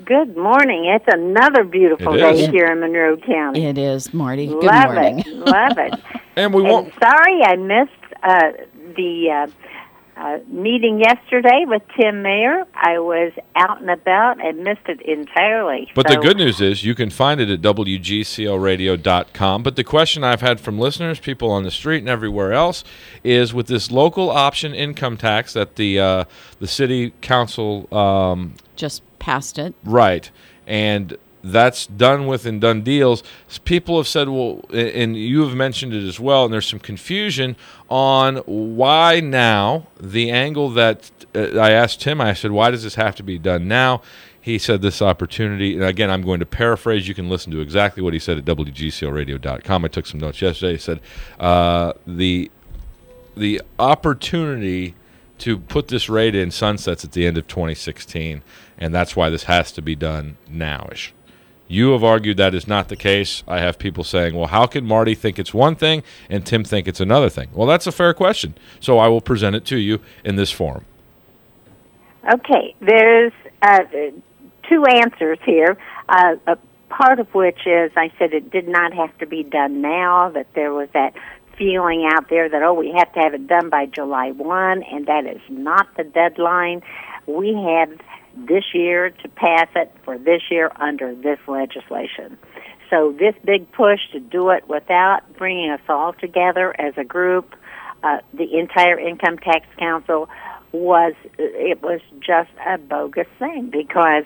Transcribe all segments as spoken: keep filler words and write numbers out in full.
Good morning. It's another beautiful It day is. here in Monroe County. It is, Marty. Good Love morning. it. Love it. And we And won't. sorry I missed uh, the uh, uh, meeting yesterday with Tim Mayer. I was out and about and missed it entirely. But so, the good news is you can find it at W G C L radio dot com. But the question I've had from listeners, people on the street and everywhere else, is with this local option income tax that the uh, the city council um, Just passed it. right, and that's done with and done deals. People have said, well, and you have mentioned it as well, and there's some confusion on why now. The angle that uh, I asked him, I said, why does this have to be done now? He said this opportunity, and again, I'm going to paraphrase. You can listen to exactly what he said at W G C L radio dot com. I took some notes yesterday. He said uh, the the opportunity to put this rate in sunsets at the end of twenty sixteen, and that's why this has to be done nowish. You have argued that is not the case. I have people saying, well, how can Marty think it's one thing and Tim think it's another thing? Well, that's a fair question, so I will present it to you in this forum. Okay, there's uh, two answers here, uh, a part of which is I said it did not have to be done now, that there was that feeling out there that, oh, we have to have it done by July first, and that is not the deadline. We have this year to pass it for this year under this legislation. So this big push to do it without bringing us all together as a group, uh, the entire Income Tax Council, was it was just a bogus thing, because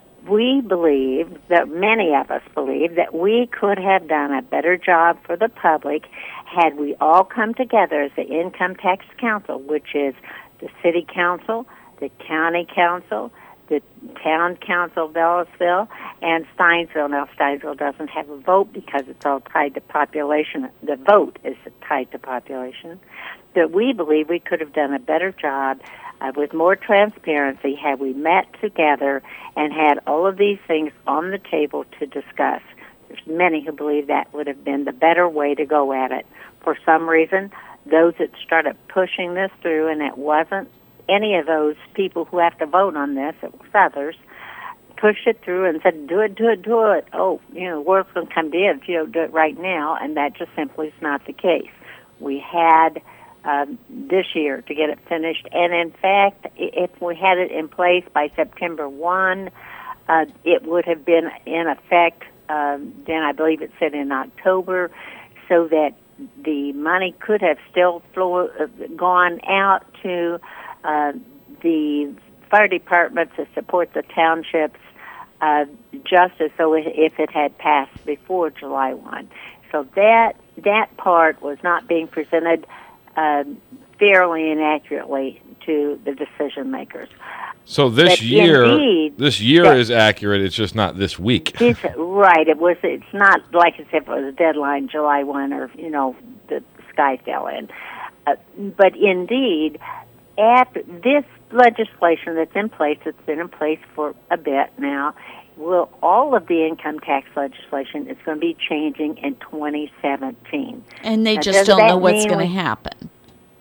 we believe, that many of us believe, that we could have done a better job for the public had we all come together as the Income Tax Council, which is the City Council, the County Council, the Town Council of Ellisville, and Steinsville. Now, Steinsville doesn't have a vote because it's all tied to population. The vote is tied to population. That we believe we could have done a better job uh, with more transparency had we met together and had all of these things on the table to discuss. There's many who believe that would have been the better way to go at it. For some reason, those that started pushing this through, and it wasn't any of those people who have to vote on this, it was others, pushed it through and said, do it, do it, do it. Oh, you know, the world's going to come to end if you don't do it right now, and that just simply is not the case. We had um, this year to get it finished, and in fact, if we had it in place by September first, uh, it would have been in effect, um, then I believe it said in October, so that the money could have still flow, uh, gone out to uh, the fire departments to support the townships, uh, just as though if it had passed before July first. So that that part was not being presented uh, fairly and accurately to the decision makers. So this But year, indeed, this year that- is accurate. It's just not this week. This, right. It was. It's not like as if it was a deadline July first, or you know the sky fell in. Uh, but indeed, after this legislation that's in place, it's been in place for a bit now. Will all of the income tax legislation is going to be changing in twenty seventeen, And they now, just does don't that know what's mean going to we- happen.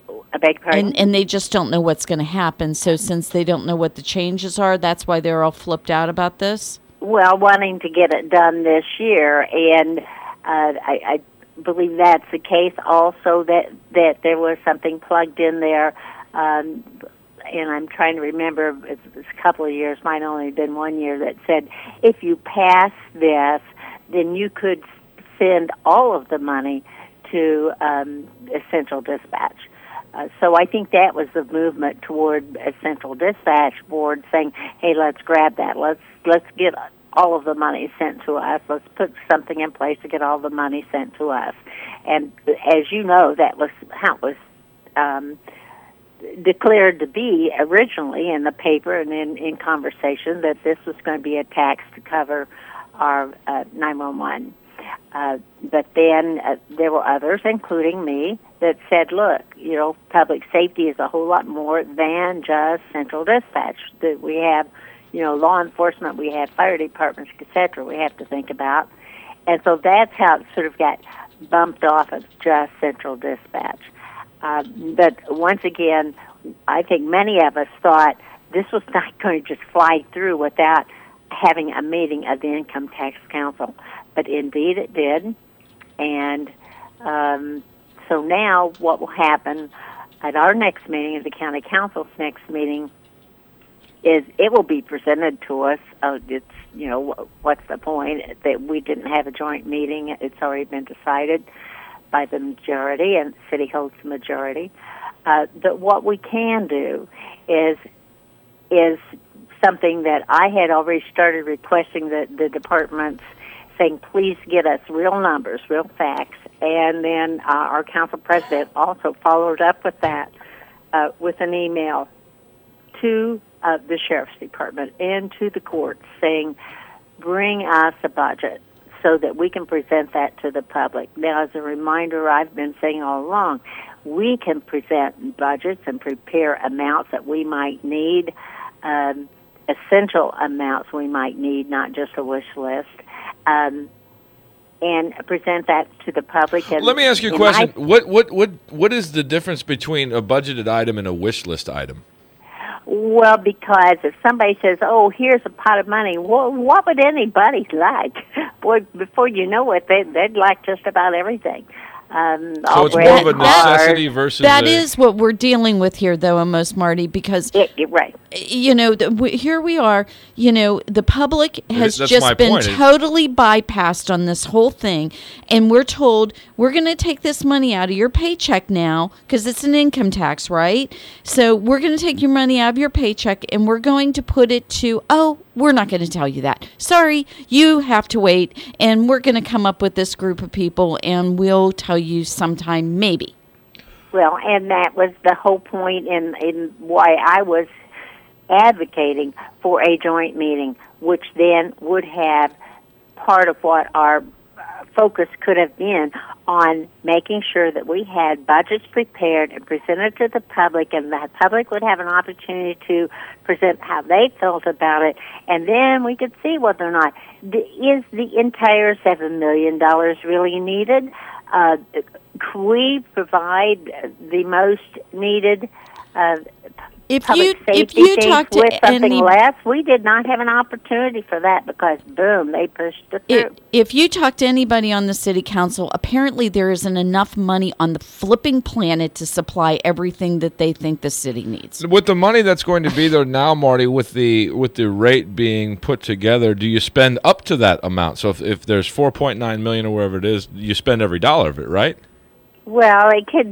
I beg your pardon? And and they just don't know what's going to happen. So since they don't know what the changes are, that's why they're all flipped out about this? Well, wanting to get it done this year, and uh, I, I believe that's the case. Also, that that there was something plugged in there, um, and I'm trying to remember. It's, it's a couple of years. Might only have been one year. That said, if you pass this, then you could send all of the money to um, Essential Dispatch. Uh, so I think that was the movement toward a central dispatch board saying, "Hey, let's grab that. Let's let's get all of the money sent to us. Let's put something in place to get all the money sent to us." And as you know, that was how it was um, declared to be originally in the paper and in, in conversation, that this was going to be a tax to cover our uh, nine one one. Uh, but then uh, there were others, including me, that said, look, you know, public safety is a whole lot more than just central dispatch. That we have, you know, law enforcement, we have fire departments, et cetera, we have to think about. And so that's how it sort of got bumped off of just central dispatch. Uh, but once again, I think many of us thought this was not going to just fly through without having a meeting of the Income Tax Council. But indeed it did. And um, so now what will happen at our next meeting, at the County Council's next meeting, is it will be presented to us. Uh, it's, you know, what's the point that we didn't have a joint meeting? It's already been decided by the majority, and the city holds the majority. Uh, but what we can do is is something that I had already started requesting the, the departments, saying, please get us real numbers, real facts. And then uh, our council president also followed up with that uh, with an email to uh, the sheriff's department and to the courts saying, bring us a budget so that we can present that to the public. Now, as a reminder, I've been saying all along, we can present budgets and prepare amounts that we might need, um, essential amounts we might need, not just a wish list, um, and present that to the public. And let me ask you a in question. my- What what what what is the difference between a budgeted item and a wish list item? Well, because if somebody says, oh, here's a pot of money, well, what would anybody like? Boy, before you know it, they, they'd like just about everything. Um, So it's more of a necessity versus That a, is what we're dealing with here, though, almost, Marty, because, It, it, right. you know, the, we, here we are, you know, the public has That's my just been point. totally bypassed on this whole thing, and we're told we're going to take this money out of your paycheck now, because it's an income tax, right? So we're going to take your money out of your paycheck, and we're going to put it to, oh, we're not going to tell you that. Sorry, you have to wait, and we're going to come up with this group of people, and we'll tell you sometime, maybe. Well, and that was the whole point in, in why I was advocating for a joint meeting, which then would have part of what our focus could have been on making sure that we had budgets prepared and presented to the public, and the public would have an opportunity to present how they felt about it, and then we could see whether or not is the entire seven million dollars really needed. Uh, could we provide the most needed uh, If public you safety if you things talk to with something any less? We did not have an opportunity for that because, boom, they pushed it through. If, if you talk to anybody on the city council, apparently there isn't enough money on the flipping planet to supply everything that they think the city needs. with the money that's going to be there now, Marty, with the with the rate being put together, do you spend up to that amount? So if, if there's four point nine million or wherever it is, you spend every dollar of it, right? Well, it could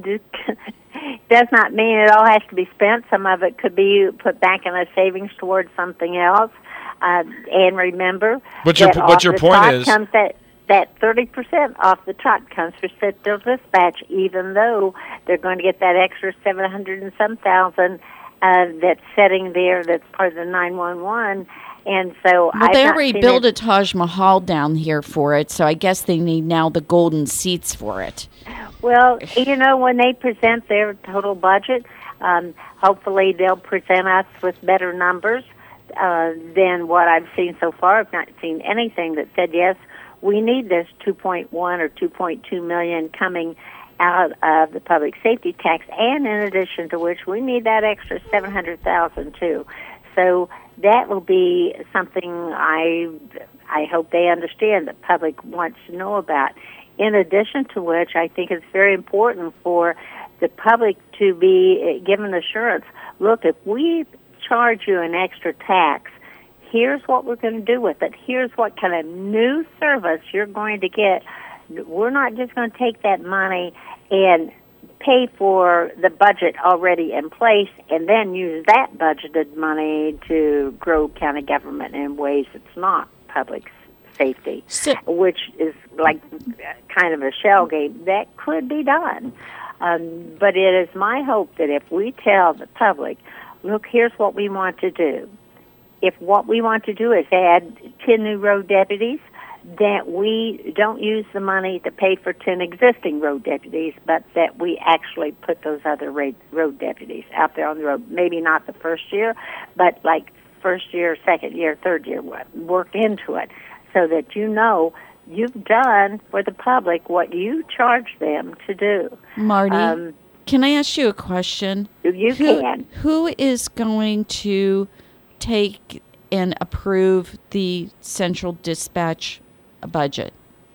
does not mean it all has to be spent. Some of it could be put back in a savings towards something else. Uh, and remember, But your that but off your the point top is comes that that thirty percent off the top comes for Citadel Dispatch, even though they're going to get that extra seven hundred and some thousand uh, that's sitting there. That's part of the nine one one. And so Well, I've they not already seen built it. a Taj Mahal down here for it, so I guess they need now the golden seats for it. Well, you know, when they present their total budget, um, hopefully they'll present us with better numbers uh, than what I've seen so far. I've not seen anything that said, yes, we need this two point one or two point two million coming out of the public safety tax, and in addition to which we need that extra seven hundred thousand too. So that will be something I I hope they understand, the public wants to know about. In addition to which, I think it's very important for the public to be given assurance, look, if we charge you an extra tax, here's what we're going to do with it. Here's what kind of new service you're going to get. We're not just going to take that money and pay for the budget already in place and then use that budgeted money to grow county government in ways it's not public safety, So- which is like kind of a shell game. That could be done. Um, but it is my hope that if we tell the public, look, here's what we want to do. If what we want to do is add ten new road deputies, that we don't use the money to pay for ten existing road deputies, but that we actually put those other road deputies out there on the road. Maybe not the first year, but like first year, second year, third year, work into it so that you know you've done for the public what you charge them to do. Marty, Um, can I ask you a question? You Who- can. Who is going to take and approve the central dispatch budget?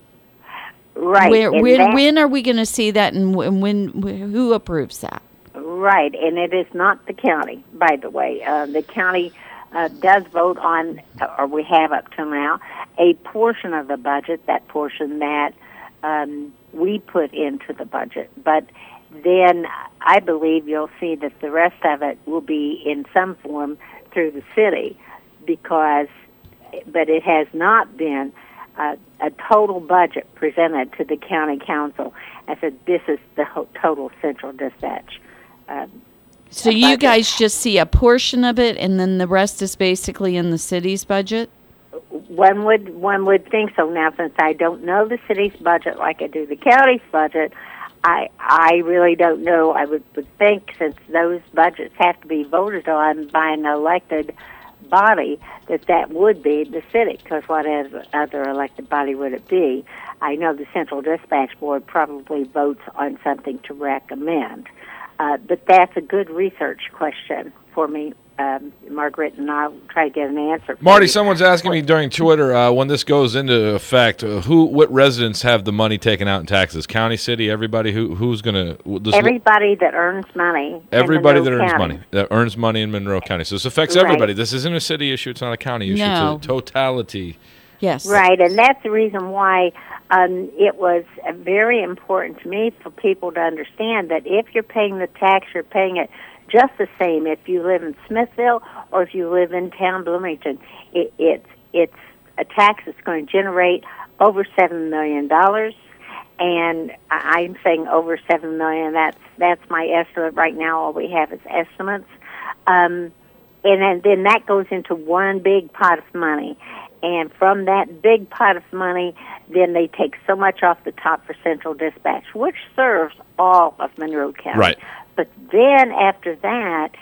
Right. Where, and when, that, when are we going to see that, and when, when who approves that? Right, and it is not the county, by the way. Uh, the county uh, does vote on, or we have up till now, a portion of the budget, that portion that um, we put into the budget. But then I believe you'll see that the rest of it will be in some form through the city, because, but it has not been uh, a total budget presented to the county council. I said, this is the ho- total central dispatch. Uh, so you budget. Guys just see a portion of it, and then the rest is basically in the city's budget? One would one would think so. Now, since I don't know the city's budget like I do the county's budget, I I really don't know. I would, would think, since those budgets have to be voted on by an elected body, that that would be the city, because what other elected body would it be? I know the Central Dispatch Board probably votes on something to recommend. Uh, but that's a good research question for me, um, Margaret, and I'll try to get an answer. For Marty, you. someone's asking me during Twitter, uh, when this goes into effect, uh, who, what residents have the money taken out in taxes? County, city, everybody? Who, who's going to? Everybody that earns money. Everybody that earns County. money that earns money in Monroe County. So this affects Right. everybody. This isn't a city issue. It's not a county issue. No. It's a totality. Yes. Right, and that's the reason why um, it was uh, very important to me for people to understand that if you're paying the tax, you're paying it just the same if you live in Smithville or if you live in town Bloomington. It, it's it's a tax that's going to generate over seven million dollars, and I- I'm saying over seven million dollars. That's that's my estimate right now. All we have is estimates, um, and then, then that goes into one big pot of money. And from that big pot of money, then they take so much off the top for Central Dispatch, which serves all of Monroe County. Right. But then after that,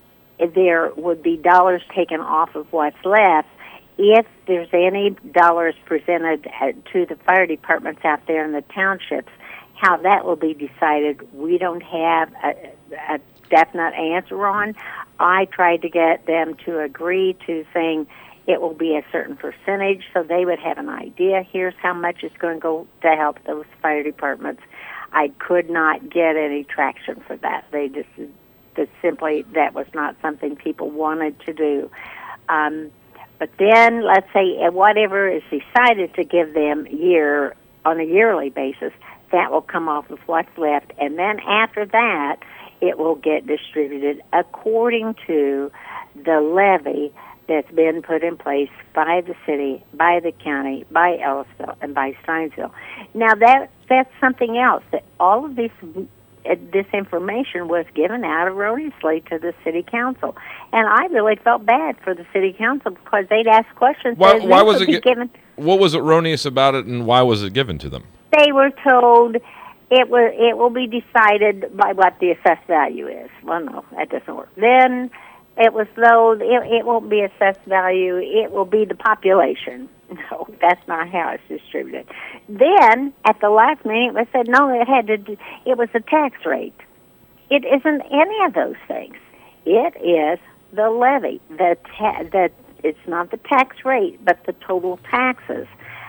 there would be dollars taken off of what's left. If there's any dollars presented to the fire departments out there in the townships, how that will be decided, we don't have a, a definite answer on. I tried to get them to agree to saying, it will be a certain percentage, so they would have an idea. Here's how much is going to go to help those fire departments. I could not get any traction for that. They just, just simply, that was not something people wanted to do. Um, but then, let's say, whatever is decided to give them year on a yearly basis, that will come off of what's left, and then after that, it will get distributed according to the levy that's been put in place by the city, by the county, by Ellisville, and by Steinsville. Now, that that's something else, that all of this uh, this information was given out erroneously to the city council. And I really felt bad for the city council because they'd ask questions. Why, why was it gi- given? What was erroneous about it, and why was it given to them? They were told it will, it will be decided by what the assessed value is. Well, no, that doesn't work. Then it was though it, it won't be assessed value, it will be the population. No, that's not how it's distributed. Then at the last meeting it was said no, it had to do, it was the tax rate. It isn't any of those things. It is the levy. The ta- that it's not the tax rate, but the total taxes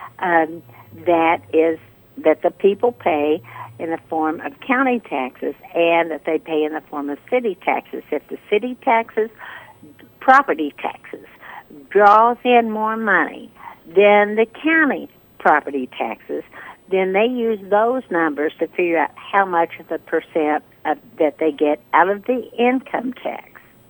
um, that is that the people pay in the form of county taxes and that they pay in the form of city taxes. If the city taxes, property taxes, draws in more money than the county property taxes, then they use those numbers to figure out how much of the percent of, that they get out of the income tax.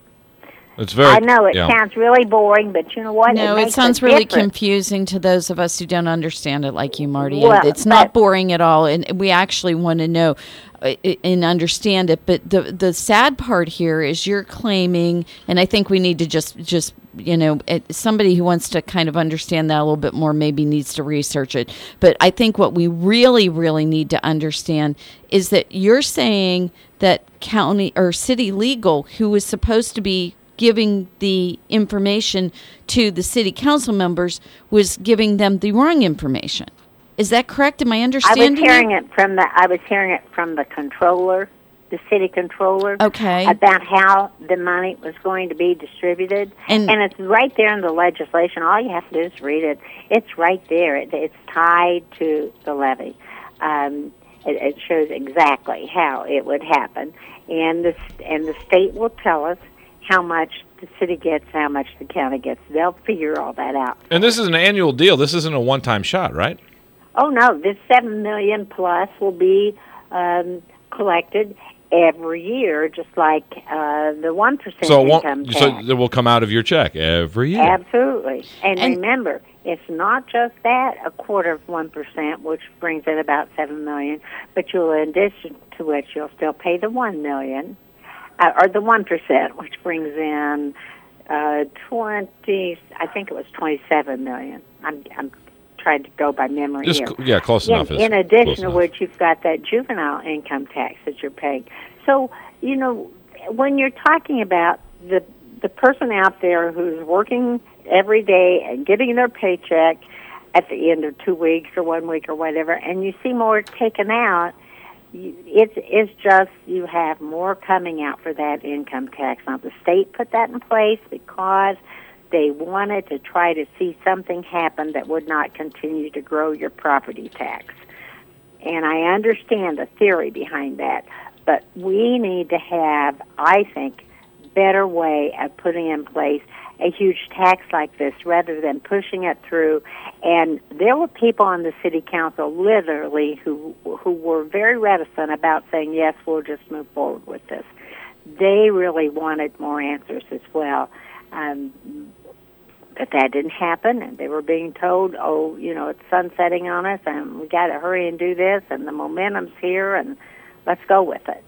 It's very. I know it yeah. sounds really boring, but you know what? No, it, it makes sounds a really difference. confusing to those of us who don't understand it like you, Marty. Well, it's not but- boring at all, and we actually want to know uh, and understand it. But the the sad part here is you're claiming, and I think we need to just just you know it, somebody who wants to kind of understand that a little bit more maybe needs to research it. But I think what we really really need to understand is that you're saying that county or city legal, who is supposed to be giving the information to the city council members, was giving them the wrong information. Is that correct? Am I understanding? I was hearing you? it from the. I was hearing it from the controller, the city controller, Okay. about how the money was going to be distributed. And- And it's right there in the legislation. All you have to do is read it. It's right there. It, it's tied to the levy. Um, it, it shows exactly how it would happen. And the, and the state will tell us how much the city gets, how much the county gets. They'll figure all that out. And this is an annual deal. This isn't a one-time shot, right? Oh, no, this seven million dollars plus will be um, collected every year, just like uh, the one percent So, it income won't, tax. so it will come out of your check every year. Absolutely. And, And- remember, it's not just that, a quarter of one percent, which brings in about seven million dollars, but you'll, in addition to which, you'll still pay the one million dollars, uh, or the one percent, which brings in uh, twenty, I think it was twenty-seven million dollars. I'm, I'm trying to go by memory Just here. cl- yeah, close In, enough. is in close addition to enough. which, you've got that juvenile income tax that you're paying. So, you know, when you're talking about the the person out there who's working every day and getting their paycheck at the end of two weeks or one week or whatever, and you see more taken out, you, it's it's just you have more coming out for that income tax. Now, the state put that in place because they wanted to try to see something happen that would not continue to grow your property tax. And I understand the theory behind that, but we need to have, I think, better way of putting in place a huge tax like this rather than pushing it through. And there were people on the city council literally who who were very reticent about saying, yes, we'll just move forward with this. They really wanted more answers as well. Um, But that didn't happen, and they were being told, oh, you know, it's sunsetting on us, and we got to hurry and do this, and the momentum's here, and let's go with it.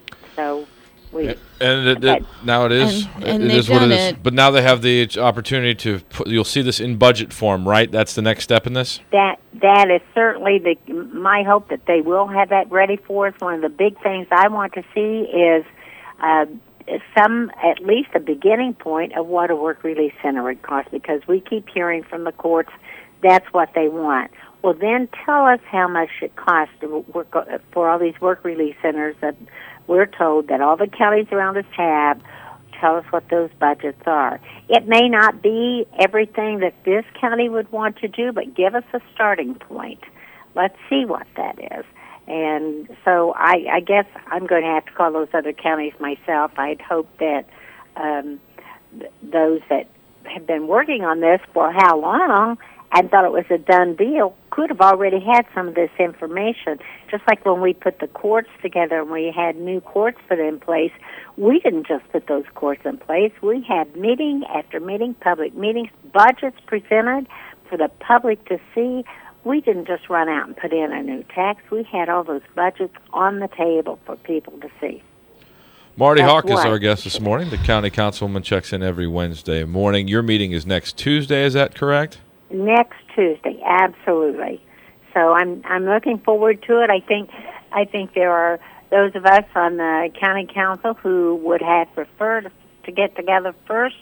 So we... And it, it, now it is. And- and it they've is what it done is. it. But now they have the opportunity to put, you'll see this in budget form, right? That's the next step in this? That that is certainly the my hope that they will have that ready for us. One of the big things I want to see is uh, some, at least a beginning point of what a work release center would cost, because we keep hearing from the courts that's what they want. Well, then tell us how much it costs to work for all these work release centers that we're told that all the counties around us have. Tell us what those budgets are. It may not be everything that this county would want to do, but give us a starting point. Let's see what that is. And so I, I guess I'm going to have to call those other counties myself. I'd hope that um, th- those that have been working on this for how long and thought it was a done deal could have already had some of this information. Just like when we put the courts together and we had new courts put in place, we didn't just put those courts in place. We had meeting after meeting, public meetings, budgets presented for the public to see. We didn't just run out and put in a new tax. We had all those budgets on the table for people to see. Marty That's Hawk is what. our guest this morning. The county councilwoman checks in every Wednesday morning. Your meeting is next Tuesday, is that correct? Next Tuesday, absolutely. So I'm I'm looking forward to it. I think I think there are those of us on the county council who would have preferred to get together first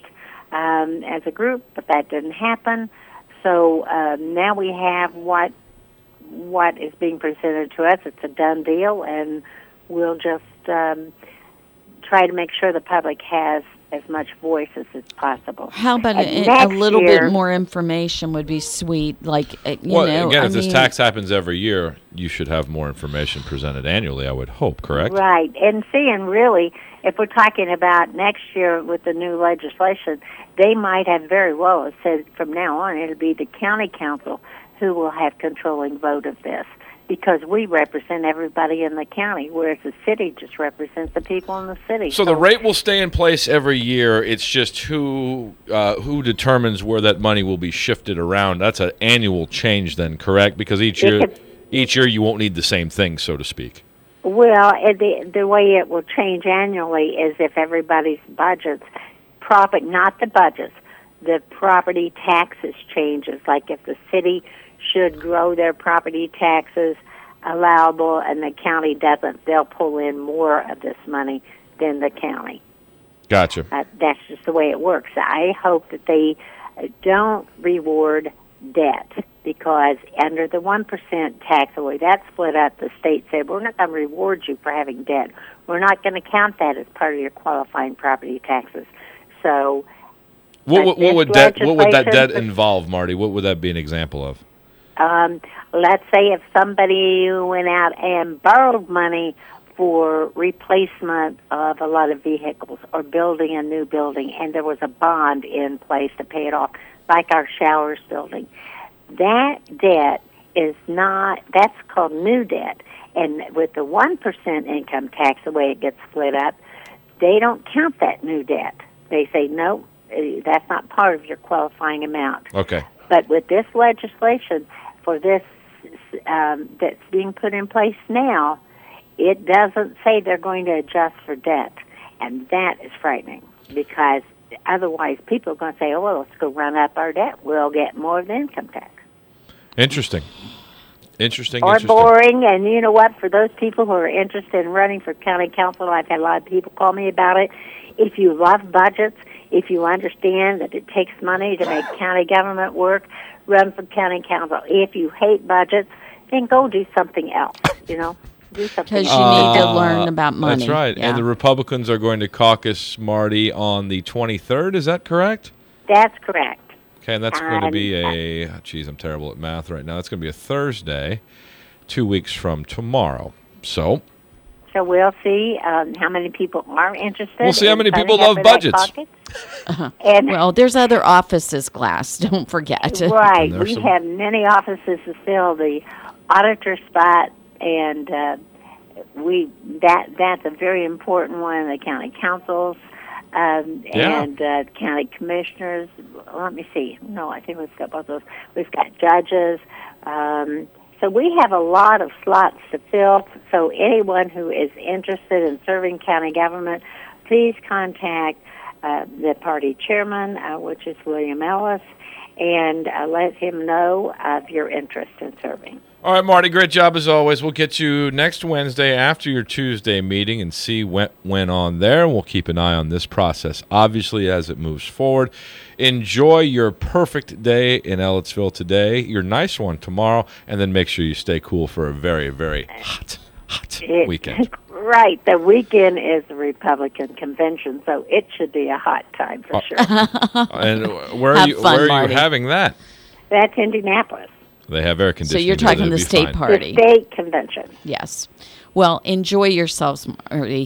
um, as a group, but that didn't happen. So um, now we have what what is being presented to us. It's a done deal, and we'll just um, try to make sure the public has as much voice as is possible. How about And a, a next little year- bit more information would be sweet. Like, uh, you well, know, again, I if this mean, tax happens every year, you should have more information presented annually, I would hope, correct? Right. And seeing really, if we're talking about next year with the new legislation, they might have very well said from now on it'll be the county council who will have controlling vote of this, because we represent everybody in the county, whereas the city just represents the people in the city. So the rate will stay in place every year. It's just who uh, who determines where that money will be shifted around. That's an annual change then, correct? Because each It year, could- each year you won't need the same thing, so to speak. Well, it- the the way it will change annually is if everybody's budgets, profit, not the budgets, the property taxes changes. Like if the city should grow their property taxes allowable and the county doesn't, they'll pull in more of this money than the county. Gotcha. Uh, that's just the way it works. I hope that they uh, don't reward debt, because because under the one percent taxaway, that split up, the state said, we're not going to reward you for having debt. We're not going to count that as part of your qualifying property taxes. So what, what, what would that what would that debt legislation- involve, Marty? What would that be an example of? Um, let's say if somebody went out and borrowed money for replacement of a lot of vehicles or building a new building, and there was a bond in place to pay it off, like our showers building, that debt is not, that's called new debt. And with the one percent income tax, the way it gets split up, they don't count that new debt. They say, no, that's not part of your qualifying amount. Okay. But with this legislation, for this um, that's being put in place now, it doesn't say they're going to adjust for debt. And that is frightening, because otherwise people are going to say, oh, well, let's go run up our debt. We'll get more of the income tax. Interesting. Interesting. Or interesting. boring. And you know what? For those people who are interested in running for county council, I've had a lot of people call me about it. If you love budgets, if you understand that it takes money to make county government work, run for county council. If you hate budgets, then go do something else, you know. Do something Because else. you need to Uh, learn about money. That's right. Yeah. And the Republicans are going to caucus, Marty, on the twenty-third. Is that correct? That's correct. Okay, and that's going to Um, be a, geez, I'm terrible at math right now. That's going to be a Thursday, two weeks from tomorrow. So So we'll see um, how many people are interested. We'll see how in many signing people up love for that budgets. caucus. And Well, there's other offices, Glass. Don't forget. right, And there's we some- have many offices to fill, the auditor spot, and uh, we that that's a very important one. The county councils um, Yeah. and uh, county commissioners. Let me see. No, I think we've got both those. We've got judges. Um, so we have a lot of slots to fill. So anyone who is interested in serving county government, please contact uh, the party chairman, uh, which is William Ellis, and uh, let him know of your interest in serving. All right, Marty, great job as always. We'll get you next Wednesday after your Tuesday meeting and see what went on there. We'll keep an eye on this process, obviously, as it moves forward. Enjoy your perfect day in Ellettsville today, your nice one tomorrow, and then make sure you stay cool for a very, very hot, hot It- weekend. Right. The weekend is the Republican convention, so it should be a hot time for sure. And where are Have you, fun, where are Marty. you having that? That's Indianapolis, They have air So conditioning. you're there, talking they'll the be state fine. party. the state convention. Yes. Well, enjoy yourselves, Marty.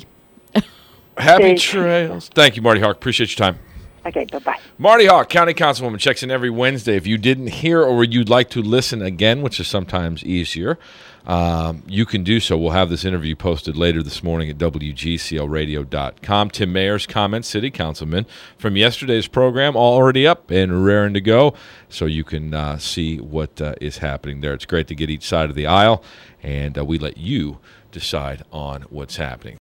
Happy Thanks. trails. Thank you, Marty Hawk. Appreciate your time. Okay, bye-bye. Marty Hawk, County Councilwoman, checks in every Wednesday. If you didn't hear or you'd like to listen again, which is sometimes easier, um, you can do so. We'll have this interview posted later this morning at W G C L radio dot com. Tim Mayer's comments, City Councilman, from yesterday's program, all already up and raring to go, so you can uh, see what uh, is happening there. It's great to get each side of the aisle, and uh, we let you decide on what's happening.